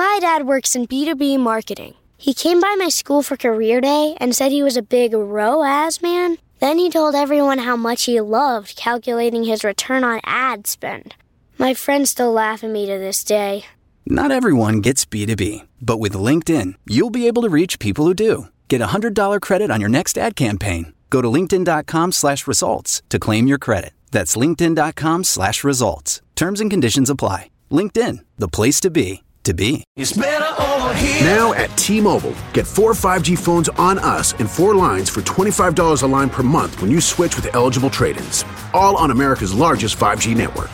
My dad works in B2B marketing. He came by my school for career day and said he was a big ROAS man. Then he told everyone how much he loved calculating his return on ad spend. My friends still laugh at me to this day. Not everyone gets B2B, but with LinkedIn, you'll be able to reach people who do. Get a $100 credit on your next ad campaign. Go to linkedin.com/results to claim your credit. That's linkedin.com/results. Terms and conditions apply. LinkedIn, the place to be, to be. It's better over here. Now at T-Mobile, get 4 5G phones on us and 4 lines for $25 a line per month when you switch with eligible trade-ins. All on America's largest 5G network.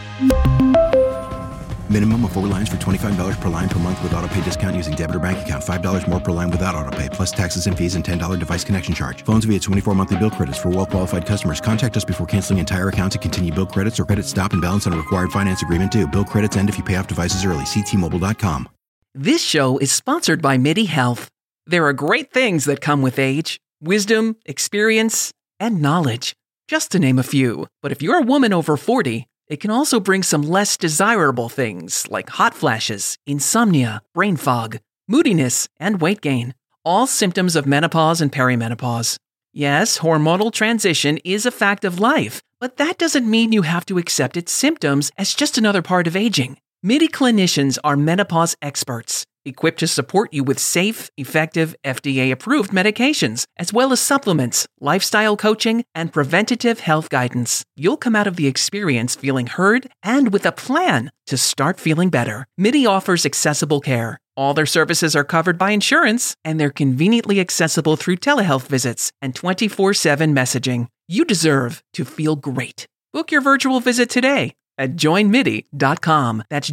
Minimum of 4 lines for $25 per line per month with autopay discount using debit or bank account. $5 more per line without autopay, plus taxes and fees and $10 device connection charge. Phones via 24 monthly bill credits for well-qualified customers. Contact us before canceling entire account to continue bill credits or credit stop and balance on required finance agreement due. Bill credits end if you pay off devices early. See T-Mobile.com. This show is sponsored by MIDI Health. There are great things that come with age. Wisdom, experience, and knowledge. Just to name a few. But if you're a woman over 40, it can also bring some less desirable things like hot flashes, insomnia, brain fog, moodiness, and weight gain. All symptoms of menopause and perimenopause. Yes, hormonal transition is a fact of life, but that doesn't mean you have to accept its symptoms as just another part of aging. MIDI clinicians are menopause experts, equipped to support you with safe, effective, FDA-approved medications, as well as supplements, lifestyle coaching, and preventative health guidance. You'll come out of the experience feeling heard and with a plan to start feeling better. MIDI offers accessible care. All their services are covered by insurance, and they're conveniently accessible through telehealth visits and 24/7 messaging. You deserve to feel great. Book your virtual visit today at joinmidi.com. That's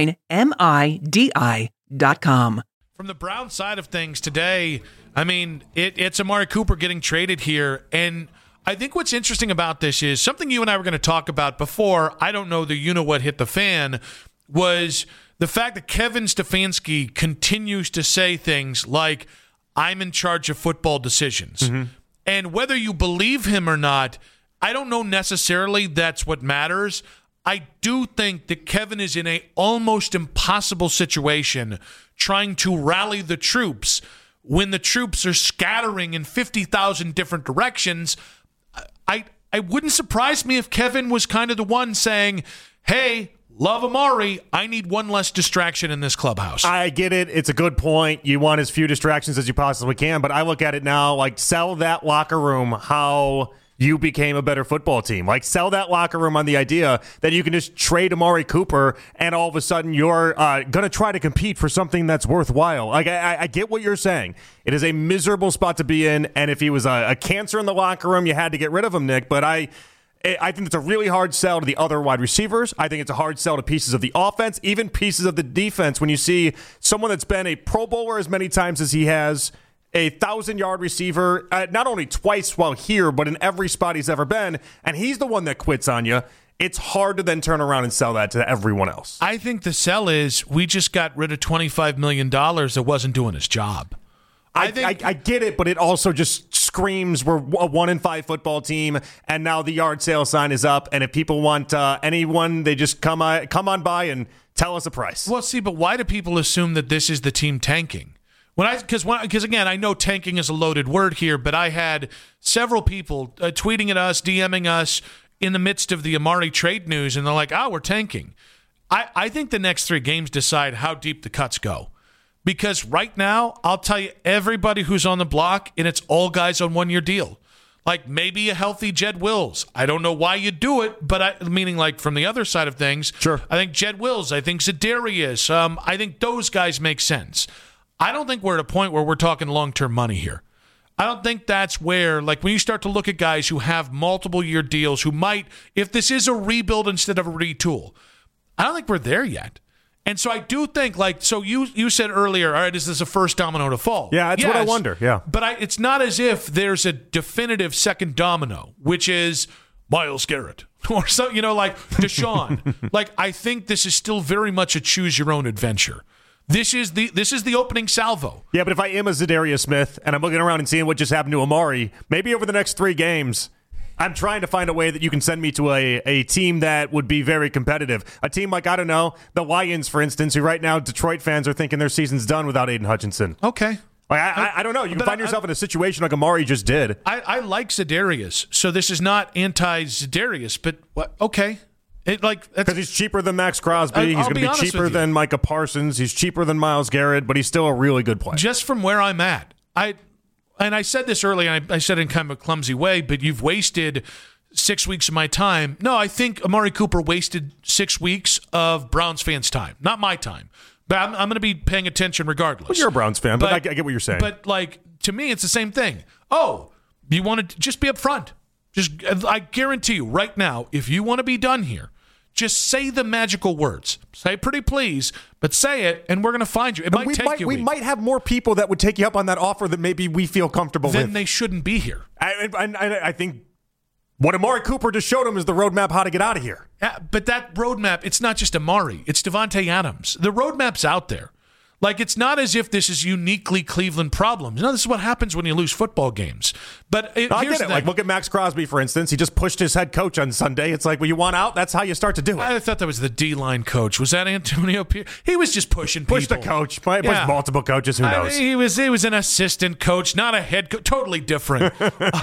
joinmidi.com. From the Brown side of things today, I mean, it's Amari Cooper getting traded here. And I think what's interesting about this is something you and I were going to talk about before. I don't know what hit the fan was the fact that Kevin Stefanski continues to say things like, I'm in charge of football decisions. Mm-hmm. And whether you believe him or not, I don't know necessarily that's what matters. I do think that Kevin is in a almost impossible situation trying to rally the troops when the troops are scattering in 50,000 different directions. I wouldn't surprise me if Kevin was kind of the one saying, hey, love Amari, I need one less distraction in this clubhouse. I get it. It's a good point. You want as few distractions as you possibly can, but I look at it now like sell that locker room how you became a better football team. Like, sell that locker room on the idea that you can just trade Amari Cooper and all of a sudden you're going to try to compete for something that's worthwhile. Like, I get what you're saying. It is a miserable spot to be in, and if he was a cancer in the locker room, you had to get rid of him, Nick. But I think it's a really hard sell to the other wide receivers. I think it's a hard sell to pieces of the offense, even pieces of the defense. When you see someone that's been a Pro Bowler as many times as he has, a 1,000-yard receiver, not only twice while here, but in every spot he's ever been, and he's the one that quits on you, it's hard to then turn around and sell that to everyone else. I think the sell is we just got rid of $25 million that wasn't doing his job. I get it, but it also just screams we're a 1-5 football team, and now the yard sale sign is up, and if people want anyone, they just come on by and tell us a price. Well, see, but why do people assume that this is the team tanking? Because again, I know tanking is a loaded word here, but I had several people tweeting at us, DMing us in the midst of the Amari trade news, and they're like, we're tanking. I think the next 3 games decide how deep the cuts go. Because right now, I'll tell you, everybody who's on the block, and it's all guys on 1-year deal. Like maybe a healthy Jed Wills. I don't know why you do it, but meaning like from the other side of things, sure. I think Jed Wills, I think Za'Darius, I think those guys make sense. I don't think we're at a point where we're talking long-term money here. I don't think that's where, like when you start to look at guys who have multiple-year deals who might, if this is a rebuild instead of a retool, I don't think we're there yet. And so I do think, like, so you said earlier, all right, is this a first domino to fall? Yeah, that's what I wonder, yeah. But it's not as if there's a definitive second domino, which is Myles Garrett or so, like Deshaun. Like, I think this is still very much a choose-your-own adventure. This is the opening salvo. Yeah, but if I am a Za'Darius Smith and I'm looking around and seeing what just happened to Amari, maybe over the next 3 games, I'm trying to find a way that you can send me to a team that would be very competitive. A team like, I don't know, the Lions, for instance, who right now Detroit fans are thinking their season's done without Aiden Hutchinson. Okay. Like, I don't know. You can find yourself in a situation like Amari just did. I like Za'Darius, so this is not anti-Za'Darius, but okay. Because he's cheaper than Max Crosby. He's going to be cheaper than Micah Parsons. He's cheaper than Myles Garrett, but he's still a really good player. Just from where I'm at, I said this earlier, and I said it in kind of a clumsy way, but you've wasted 6 weeks of my time. No, I think Amari Cooper wasted 6 weeks of Browns fans' time, not my time. But I'm going to be paying attention regardless. Well, you're a Browns fan, but I get what you're saying. But, to me, it's the same thing. Oh, you want to just be upfront. I guarantee you right now, if you want to be done here, just say the magical words. Say pretty please, but say it, and we're going to find you. It might take you a week. We might have more people that would take you up on that offer than maybe we feel comfortable with. Then they shouldn't be here. I think what Amari Cooper just showed him is the roadmap how to get out of here. Yeah, but that roadmap, it's not just Amari. It's Devontae Adams. The roadmap's out there. It's not as if this is uniquely Cleveland problems. No, this is what happens when you lose football games. But I get it. Look at Max Crosby, for instance. He just pushed his head coach on Sunday. It's like, well, you want out? That's how you start to do it. I thought that was the D-line coach. Was that Antonio Pierce? He was just pushing people. Pushed the coach. Pushed multiple coaches. Who knows? He was an assistant coach, not a head coach. Totally different.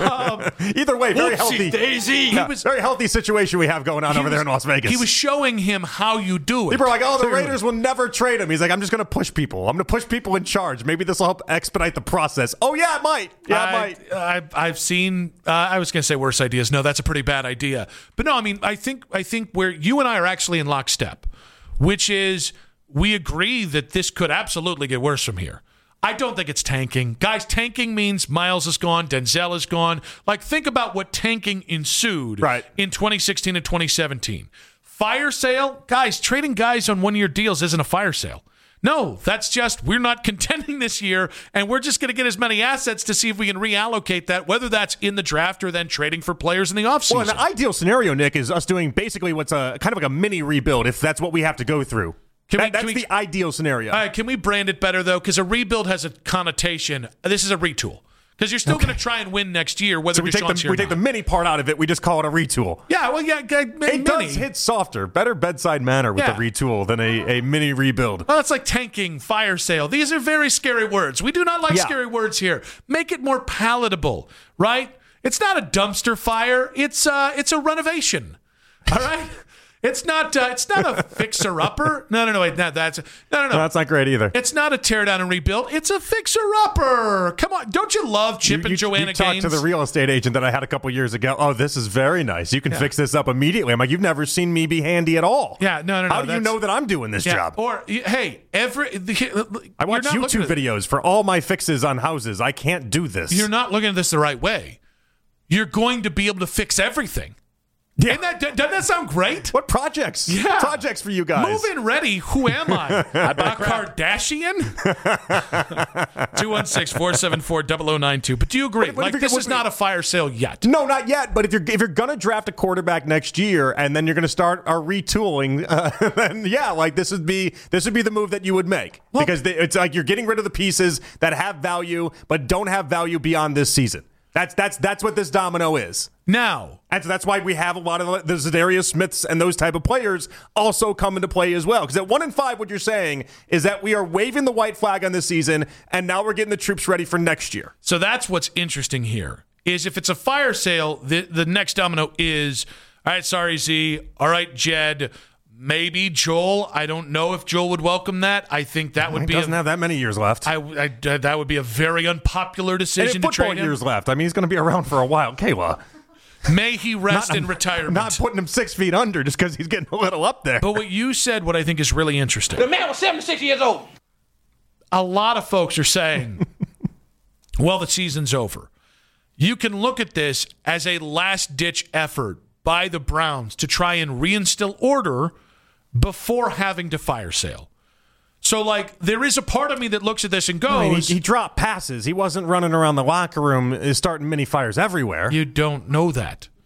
Either way, very healthy. Daisy. Very healthy situation we have going on over there in Las Vegas. He was showing him how you do it. People are like, the Raiders will never trade him. He's like, I'm just going to push people. I'm going to push people in charge. Maybe this will help expedite the process. Oh, yeah, it might. Yeah, it might. I've seen, I was going to say worse ideas. No, that's a pretty bad idea. But no, I mean, I think where you and I are actually in lockstep, which is we agree that this could absolutely get worse from here. I don't think it's tanking. Guys, tanking means Myles is gone, Denzel is gone. Think about what tanking ensued in 2016 and 2017. Fire sale? Guys, trading guys on one-year deals isn't a fire sale. No, that's just we're not contending this year, and we're just going to get as many assets to see if we can reallocate that, whether that's in the draft or then trading for players in the offseason. Well, an ideal scenario, Nick, is us doing basically what's kind of like a mini rebuild, if that's what we have to go through. That's the ideal scenario. All right, can we brand it better, though? Because a rebuild has a connotation. This is a retool. Because you're still going to try and win next year, whether we take the mini part out of it. We just call it a retool. Yeah, well, yeah, it does hit softer, better bedside manner with the retool than a mini rebuild. Well, it's like tanking, fire sale. These are very scary words. We do not like scary words here. Make it more palatable, right? It's not a dumpster fire. It's a renovation. All right. It's not a fixer-upper. No, wait, that's not great either. It's not a tear-down and rebuild. It's a fixer-upper. Come on. Don't you love Chip and Joanna Gaines? You talked to the real estate agent that I had a couple years ago. Oh, this is very nice. You can fix this up immediately. I'm like, you've never seen me be handy at all. Yeah, no. How do you know that I'm doing this job? Or, hey, I watch YouTube videos for all my fixes on houses. I can't do this. You're not looking at this the right way. You're going to be able to fix everything. Yeah. Doesn't that sound great? What projects? Yeah. Projects for you guys. Move in ready. Who am I? A Kardashian? 216-474-0092. But do you agree? This is not a fire sale yet. No, not yet. But if you're going to draft a quarterback next year and then you're going to start our retooling, then this would be the move that you would make. Well, because it's like you're getting rid of the pieces that have value but don't have value beyond this season. That's what this domino is. Now. And so that's why we have a lot of the Za'Darius Smiths and those type of players also come into play as well. Because at 1-5, what you're saying is that we are waving the white flag on this season, and now we're getting the troops ready for next year. So that's what's interesting here, is if it's a fire sale, the next domino is, all right, sorry, Z. All right, Jed. Maybe Joel. I don't know if Joel would welcome that. I think that would be. He doesn't have that many years left. That would be a very unpopular decision to trade him. Years left. I mean, he's going to be around for a while. Kayla. May he rest in retirement. Not putting him 6 feet under just because he's getting a little up there. But what you said, what I think is really interesting. The man was 76 years old. A lot of folks are saying, well, the season's over. You can look at this as a last-ditch effort by the Browns to try and reinstill order before having to fire sale. So, there is a part of me that looks at this and goes... he dropped passes. He wasn't running around the locker room starting mini fires everywhere. You don't know that.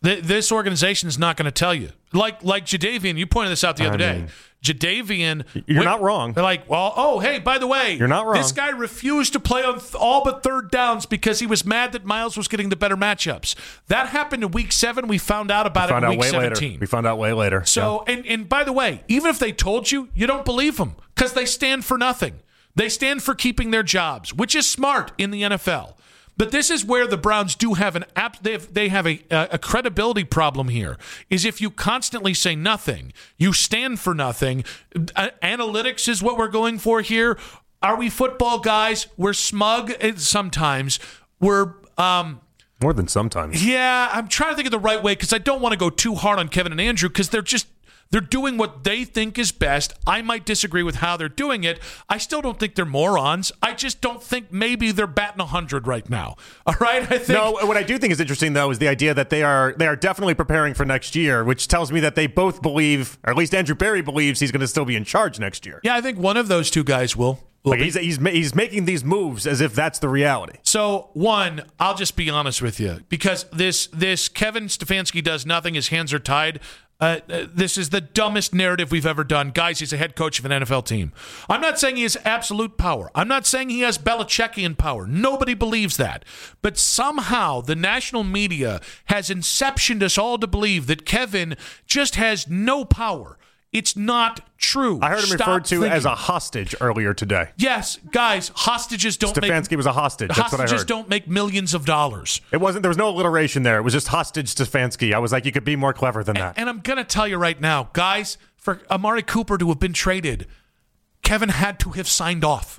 This organization is not going to tell you. Like Jadeveon, you pointed this out the other day. Jadeveon, you're not wrong. They're like, hey, by the way, you're not wrong. This guy refused to play on all but third downs because he was mad that Miles was getting the better matchups. That happened in week 7. We found out about it in week 17. We found out way later. So, and by the way, even if they told you, you don't believe them because they stand for nothing. They stand for keeping their jobs, which is smart in the NFL. But this is where the Browns do have they have a credibility problem here, is if you constantly say nothing, you stand for nothing. Analytics is what we're going for here. Are we football guys? We're smug sometimes. We're more than sometimes. Yeah, I'm trying to think of the right way because I don't want to go too hard on Kevin and Andrew because they're doing what they think is best. I might disagree with how they're doing it. I still don't think they're morons. I just don't think maybe they're batting 100 right now. All right? No, what I do think is interesting, though, is the idea that they are definitely preparing for next year, which tells me that they both believe, or at least Andrew Berry believes, he's going to still be in charge next year. Yeah, I think one of those two guys will. Like he's making these moves as if that's the reality. So, one, I'll just be honest with you, because this Kevin Stefanski does nothing, his hands are tied. This is the dumbest narrative we've ever done. Guys, he's a head coach of an NFL team. I'm not saying he has absolute power. I'm not saying he has Belichickian power. Nobody believes that. But somehow the national media has inceptioned us all to believe that Kevin just has no power. It's not true. I heard him referred to as a hostage earlier today. Yes, guys, hostages don't Stefanski was a hostage. That's what I heard. Hostages don't make millions of dollars. There was no alliteration there. It was just hostage Stefanski. I was like, you could be more clever than that. And I'm going to tell you right now, guys, for Amari Cooper to have been traded, Kevin had to have signed off.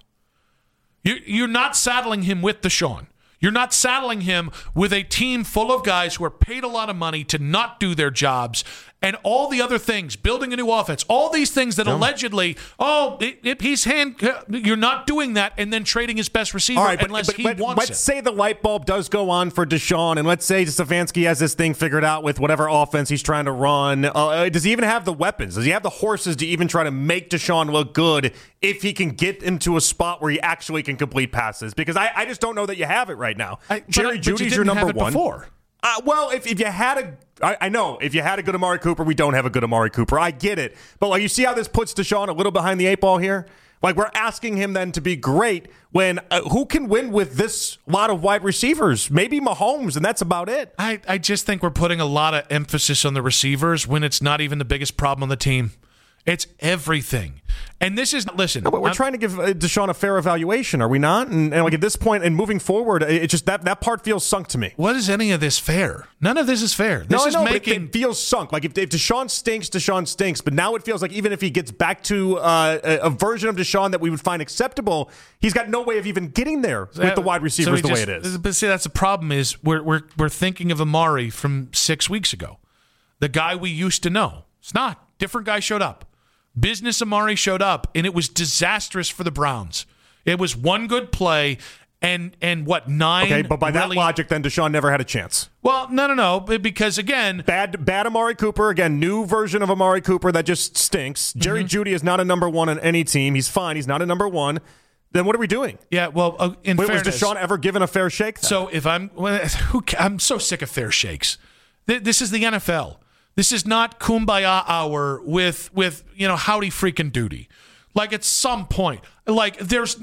You're not saddling him with Deshaun. You're not saddling him with a team full of guys who are paid a lot of money to not do their jobs and all the other things, building a new offense, all these things that allegedly, you're not doing that and then trading his best receiver unless he wants it. Let's say the light bulb does go on for Deshaun, and let's say Stefanski has this thing figured out with whatever offense he's trying to run. Does he even have the weapons? Does he have the horses to even try to make Deshaun look good if he can get into a spot where he actually can complete passes? Because I just don't know that you have it right now. Jerry Jeudy's your number one. Before. Well, if you had I know if you had a good Amari Cooper, we don't have a good Amari Cooper. I get it. But like, you see how this puts Deshaun a little behind the 8 ball here? Like, we're asking him then to be great when who can win with this lot of wide receivers? Maybe Mahomes, and that's about it. I just think we're putting a lot of emphasis on the receivers when it's not even the biggest problem on the team. It's everything. And this is, listen. No, but we're trying to give Deshaun a fair evaluation, are we not? And like at this point and moving forward, it just that part feels sunk to me. What is any of this fair? None of this is fair. It feels sunk. Like if Deshaun stinks. But now it feels like even if he gets back to a version of Deshaun that we would find acceptable, he's got no way of even getting there with the wide receivers way it is. But see, that's the problem is we're thinking of Amari from 6 weeks ago. The guy we used to know. It's not. Different guy showed up. Business Amari showed up, and it was disastrous for the Browns. It was one good play and what, 9? Okay, but by that logic, then Deshaun never had a chance. Well, no, because again, bad Amari Cooper again, new version of Amari Cooper that just stinks. Jerry Jeudy is not a number one on any team. He's fine. He's not a number one. Then what are we doing? Yeah, well, in fairness, was Deshaun ever given a fair shake? Then? So if I'm so sick of fair shakes. This is the NFL. This is not kumbaya hour with howdy freaking doody. Like at some point, like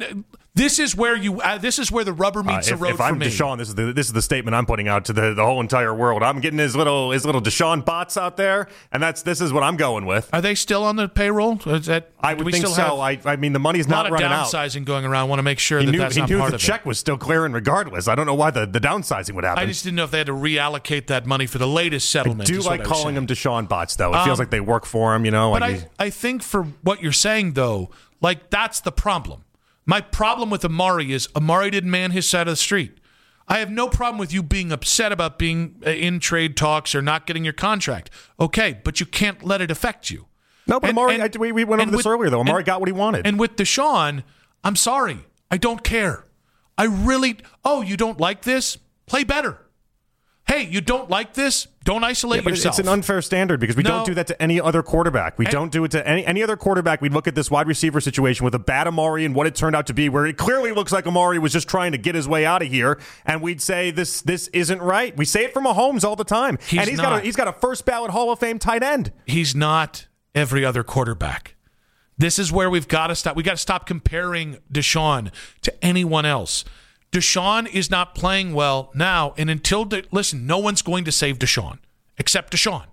this is where the rubber meets the road for me. If I'm Deshaun, this is the statement I'm putting out to the whole entire world. I'm getting his little Deshaun bots out there, and this is what I'm going with. Are they still on the payroll? I would think so. I mean, the money's not running out. A lot of downsizing going around. I want to make sure that's not part of it. He knew the check was still clearing regardless. I don't know why the downsizing would happen. I just didn't know if they had to reallocate that money for the latest settlement. I do like calling them Deshaun bots, though. It feels like they work for him, But I think for what you're saying, though, like that's the problem. My problem with Amari is Amari didn't man his side of the street. I have no problem with you being upset about being in trade talks or not getting your contract. Okay, but you can't let it affect you. No, but Amari, we went over this earlier, though. Amari got what he wanted. And with Deshaun, I'm sorry. I don't care. I really, you don't like this? Play better. hey, you don't like this? Don't isolate yourself. It's an unfair standard because we don't do that to any other quarterback. We don't do it to any other quarterback. We look at this wide receiver situation with a bad Amari and what it turned out to be, where it clearly looks like Amari was just trying to get his way out of here, and we'd say this isn't right. We say it from Mahomes all the time. He's got a first ballot Hall of Fame tight end. He's not every other quarterback. This is where we've got to stop. We got to stop comparing Deshaun to anyone else. Deshaun is not playing well now, and listen, no one's going to save Deshaun except Deshaun.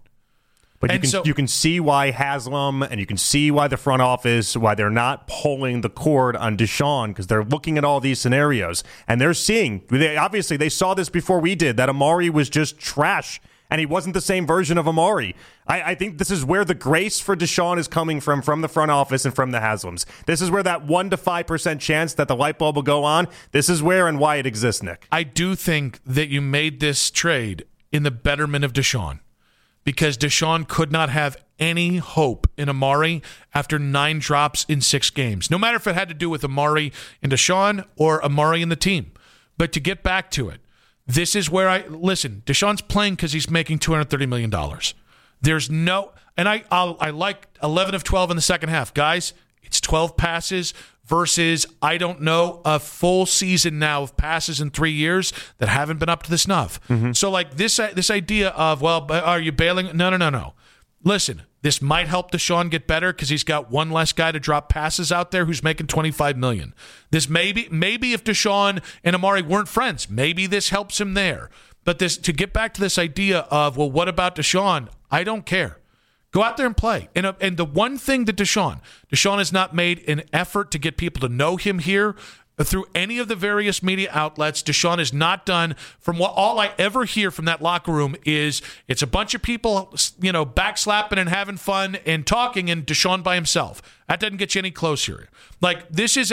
But you can see why Haslam and you can see why the front office, why they're not pulling the cord on Deshaun, because they're looking at all these scenarios, and they're seeing, obviously they saw this before we did, that Amari was just trash, and he wasn't the same version of Amari. I think this is where the grace for Deshaun is coming from the front office and from the Haslams. This is where that 1 to 5% chance that the light bulb will go on, this is where and why it exists, Nick. I do think that you made this trade in the betterment of Deshaun, because Deshaun could not have any hope in Amari after 9 drops in 6 games, no matter if it had to do with Amari and Deshaun or Amari and the team. But to get back to it, this is where listen, Deshaun's playing because he's making $230 million. There's no, and I like 11 of 12 in the second half. Guys, it's 12 passes versus, I don't know, a full season now of passes in 3 years that haven't been up to the snuff. Mm-hmm. So like this idea of, well, are you bailing? No. Listen, this might help Deshaun get better because he's got one less guy to drop passes out there who's making $25 million. This maybe if Deshaun and Amari weren't friends, maybe this helps him there. But to get back to this idea of, well, what about Deshaun? I don't care. Go out there and play. And the one thing that Deshaun has not made an effort to get people to know him here through any of the various media outlets. Deshaun has not done, from what all I ever hear from that locker room is it's a bunch of people, backslapping and having fun and talking, and Deshaun by himself. That doesn't get you any closer. Like, this is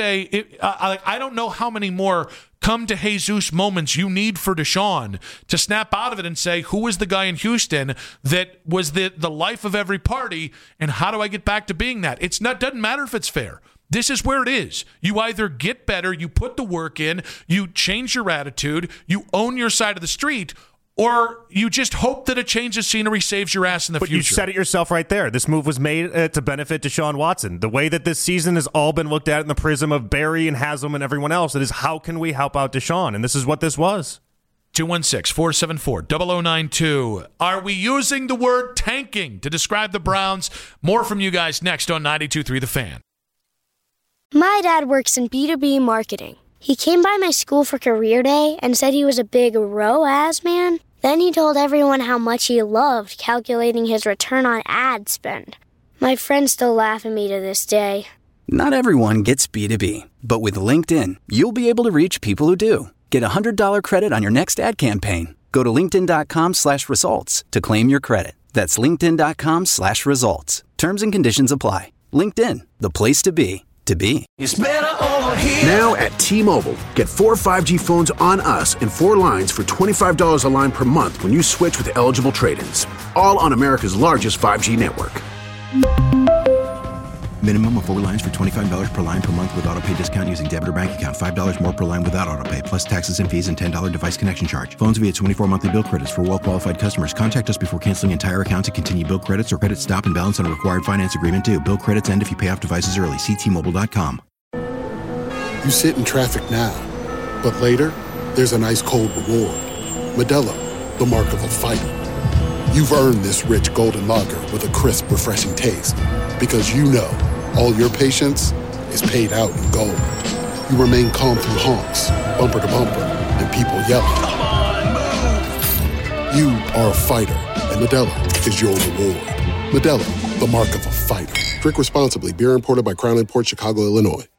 I don't know how many more come to Jesus moments you need for Deshaun to snap out of it and say, who is the guy in Houston that was the life of every party, and how do I get back to being that? Doesn't matter if it's fair. This is where it is. You either get better, you put the work in, you change your attitude, you own your side of the street, or you just hope that a change of scenery saves your ass in the future. But you said it yourself right there. This move was made to benefit Deshaun Watson. The way that this season has all been looked at in the prism of Barry and Haslam and everyone else, it is how can we help out Deshaun? And this is what this was. 216-474-0092. Are we using the word tanking to describe the Browns? More from you guys next on 92.3 The Fan. My dad works in B2B marketing. He came by my school for career day and said he was a big ROAS man. Then he told everyone how much he loved calculating his return on ad spend. My friends still laugh at me to this day. Not everyone gets B2B, but with LinkedIn, you'll be able to reach people who do. Get a $100 credit on your next ad campaign. Go to linkedin.com/results to claim your credit. That's linkedin.com/results. Terms and conditions apply. LinkedIn, the place to be. It's better over here. Now at T-Mobile, get 4 5G phones on us and 4 lines for $25 a line per month when you switch with eligible trade-ins. All on America's largest 5G network. Minimum of 4 lines for $25 per line per month with autopay discount using debit or bank account. $5 more per line without autopay, plus taxes and fees and $10 device connection charge. Phones via 24 monthly bill credits for well-qualified customers. Contact us before canceling entire account to continue bill credits or credit stop and balance on a required finance agreement due. Bill credits end if you pay off devices early. See T-Mobile.com. You sit in traffic now, but later, there's an ice-cold reward. Modelo, the mark of a fighter. You've earned this rich golden lager with a crisp, refreshing taste. Because you know, all your patience is paid out in gold. You remain calm through honks, bumper to bumper, and people yelling. Come on, move! You are a fighter, and Modelo is your reward. Modelo, the mark of a fighter. Drink responsibly. Beer imported by Crown Imports, Chicago, Illinois.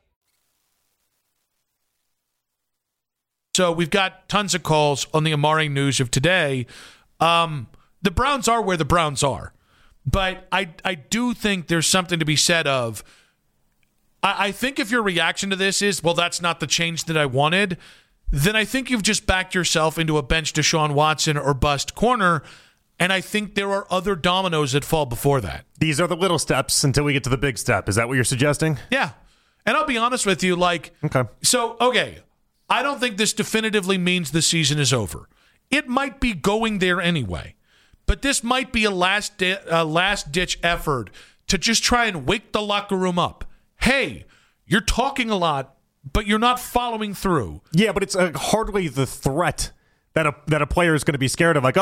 So we've got tons of calls on the Amari news of today. The Browns are where the Browns are. But I do think there's something to be said of, I think if your reaction to this is, well, that's not the change that I wanted, then I think you've just backed yourself into a bench Deshaun Watson or bust corner, and I think there are other dominoes that fall before that. These are the little steps until we get to the big step. Is that what you're suggesting? Yeah. And I'll be honest with you, I don't think this definitively means the season is over. it might be going there anyway. But this might be a last-ditch effort to just try and wake the locker room up. Hey, you're talking a lot, but you're not following through. Yeah, but it's hardly the threat that a player is going to be scared of. Like,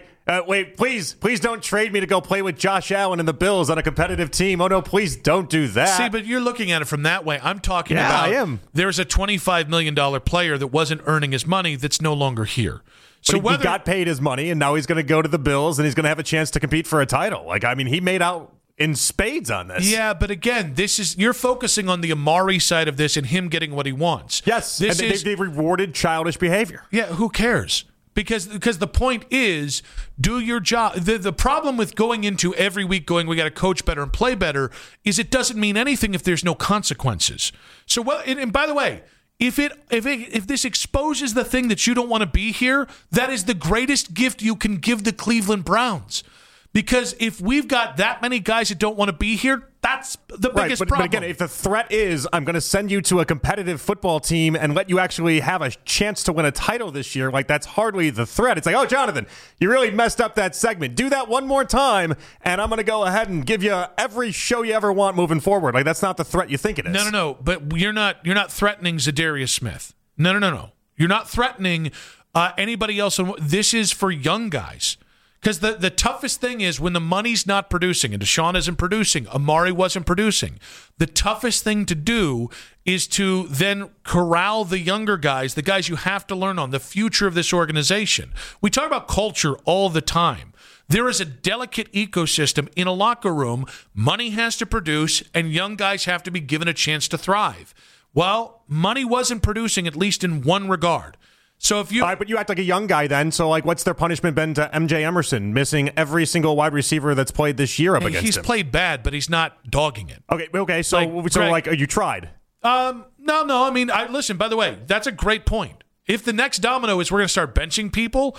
wait, please don't trade me to go play with Josh Allen and the Bills on a competitive team. Oh, no, please don't do that. See, but you're looking at it from that way. I'm talking about I am. There's a $25 million player that wasn't earning his money that's no longer here. So he got paid his money, and now he's going to go to the Bills, and he's going to have a chance to compete for a title. Like, I mean, he made out in spades on this. Yeah, but again, you're focusing on the Amari side of this and him getting what he wants. Yes, and they've rewarded childish behavior. Yeah, who cares? Because the point is, do your job. The problem with going into every week we got to coach better and play better is it doesn't mean anything if there's no consequences. So, and by the way, if this exposes the thing that you don't want to be here, that is the greatest gift you can give the Cleveland Browns. Because if we've got that many guys that don't want to be here, that's the biggest problem. But again, if the threat is, I'm going to send you to a competitive football team and let you actually have a chance to win a title this year, like that's hardly the threat. It's like, oh, Jonathan, you really messed up that segment. Do that one more time, and I'm going to go ahead and give you every show you ever want moving forward. Like that's not the threat you think it is. No. But you're not threatening Zadarius Smith. No. You're not threatening anybody else. This is for young guys. Because the toughest thing is when the money's not producing and Deshaun isn't producing, Amari wasn't producing, the toughest thing to do is to then corral the younger guys, the guys you have to learn on, the future of this organization. We talk about culture all the time. There is a delicate ecosystem in a locker room. Money has to produce, and young guys have to be given a chance to thrive. Well, money wasn't producing, at least in one regard. So if you, all right, but you act like a young guy then. So like, what's their punishment been to MJ Emerson missing every single wide receiver that's played this year up against him? He's played bad, but he's not dogging it. Okay. So you tried? No. I mean, listen. By the way, that's a great point. If the next domino is we're going to start benching people,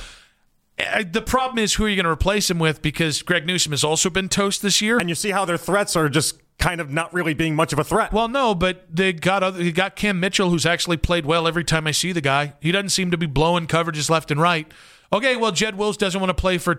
the problem is who are you going to replace him with? Because Greg Newsome has also been toast this year, and you see how their threats are just kind of not really being much of a threat. Well, no, but they got Cam Mitchell, who's actually played well every time I see the guy. He doesn't seem to be blowing coverages left and right. Okay, well, Jed Wills doesn't want to play for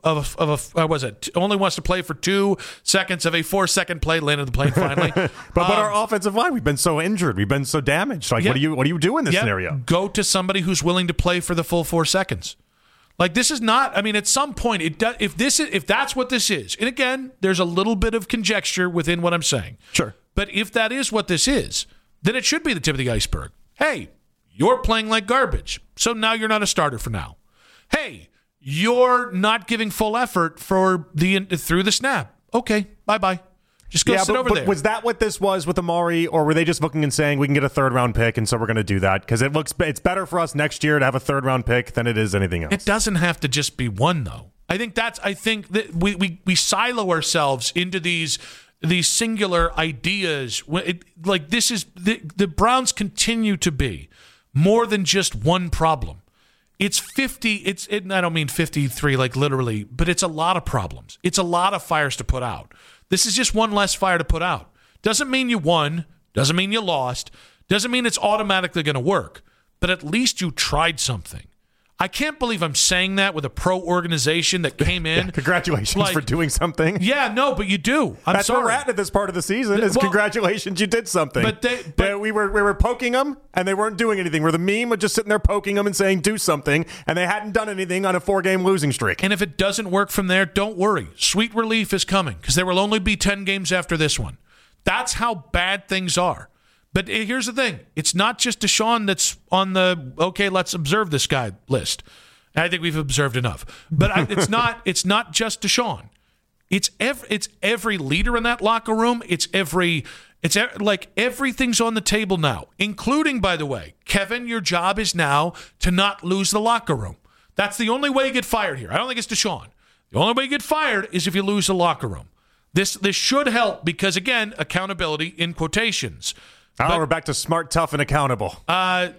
only wants to play for 2 seconds of a 4-second play, landed the plane finally. but our offensive line, we've been so injured, we've been so damaged. Like, what do you do in this scenario? Go to somebody who's willing to play for the full 4 seconds. Like, this is not, I mean, at some point, if that's what this is, and again, there's a little bit of conjecture within what I'm saying. Sure. But if that is what this is, then it should be the tip of the iceberg. Hey, you're playing like garbage, so now you're not a starter for now. Hey, you're not giving full effort through the snap. Okay, bye-bye. Just go sit over there. Was that what this was with Amari, or were they just looking and saying we can get a 3rd-round pick, and so we're going to do that? Because it's better for us next year to have a 3rd-round pick than it is anything else. It doesn't have to just be one, though. I think that we silo ourselves into these singular ideas. This is the Browns continue to be more than just one problem. It's 50. I don't mean 53 like literally, but it's a lot of problems. It's a lot of fires to put out. This is just one less fire to put out. Doesn't mean you won. Doesn't mean you lost. Doesn't mean it's automatically going to work. But at least you tried something. I can't believe I'm saying that with a pro organization that came in. Congratulations for doing something. Yeah, no, but you do. That's sorry. Where we're at this part of the season. Congratulations, you did something. But we were poking them, and they weren't doing anything. We're the meme of just sitting there poking them and saying do something, and they hadn't done anything on a 4-game losing streak. And if it doesn't work from there, don't worry. Sweet relief is coming because there will only be 10 games after this one. That's how bad things are. But here's the thing. It's not just Deshaun that's on the, okay, let's observe this guy list. I think we've observed enough. But it's not just Deshaun. It's every leader in that locker room. Everything's on the table now, including, by the way, Kevin, your job is now to not lose the locker room. That's the only way you get fired here. I don't think it's Deshaun. The only way you get fired is if you lose the locker room. This should help because, again, accountability in quotations. We're back to smart, tough, and accountable. Can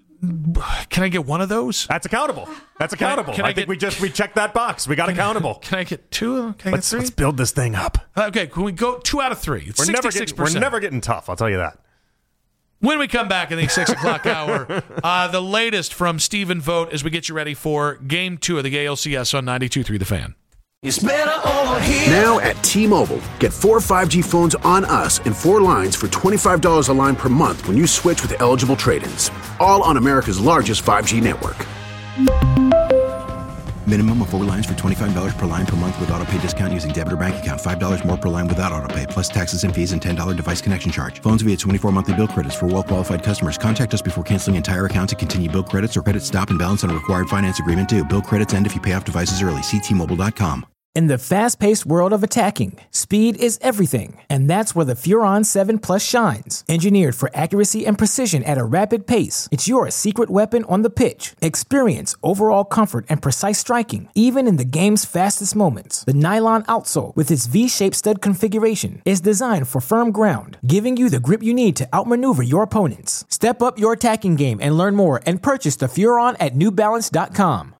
I get one of those? That's accountable. I think we checked that box. We got accountable. Can I get 2? Can I get 3? Let's build this thing up. Okay, can we go 2 out of 3? It's 66%. We're never getting tough, I'll tell you that. When we come back in the 6 o'clock hour, the latest from Stephen Vogt as we get you ready for Game 2 of the ALCS on 92.3 The Fan. It's better over here. Now at T-Mobile, get 4 5G phones on us and 4 lines for $25 a line per month when you switch with eligible trade-ins. All on America's largest 5G network. Minimum of 4 lines for $25 per line per month with autopay discount using debit or bank account. $5 more per line without autopay, plus taxes and fees and $10 device connection charge. Phones via 24 monthly bill credits for well-qualified customers. Contact us before canceling entire account to continue bill credits or credit stop and balance on a required finance agreement due. Bill credits end if you pay off devices early. See T-Mobile.com. In the fast-paced world of attacking, speed is everything, and that's where the Furon 7 Plus shines. Engineered for accuracy and precision at a rapid pace, it's your secret weapon on the pitch. Experience overall comfort and precise striking, even in the game's fastest moments. The nylon outsole, with its V-shaped stud configuration, is designed for firm ground, giving you the grip you need to outmaneuver your opponents. Step up your attacking game and learn more and purchase the Furon at NewBalance.com.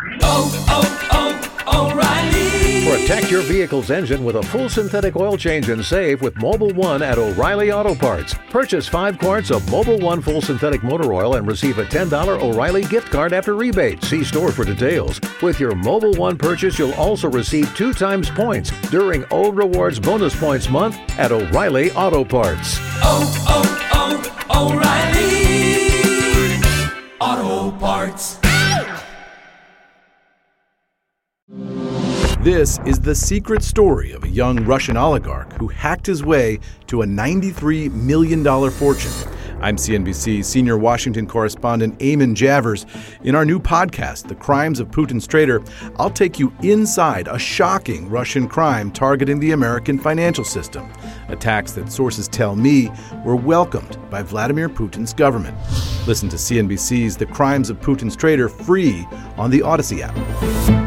O'Reilly. Protect your vehicle's engine with a full synthetic oil change and save with Mobil 1 at O'Reilly Auto Parts. Purchase 5 quarts of Mobil 1 full synthetic motor oil and receive a $10 O'Reilly gift card after rebate. See store for details. With your Mobil 1 purchase, you'll also receive 2 times points during O Rewards Bonus Points Month at O'Reilly Auto Parts. O'Reilly Auto Parts. This is the secret story of a young Russian oligarch who hacked his way to a $93 million fortune. I'm CNBC senior Washington correspondent Eamon Javers. In our new podcast, The Crimes of Putin's Traitor, I'll take you inside a shocking Russian crime targeting the American financial system. Attacks that sources tell me were welcomed by Vladimir Putin's government. Listen to CNBC's The Crimes of Putin's Traitor free on the Odyssey app.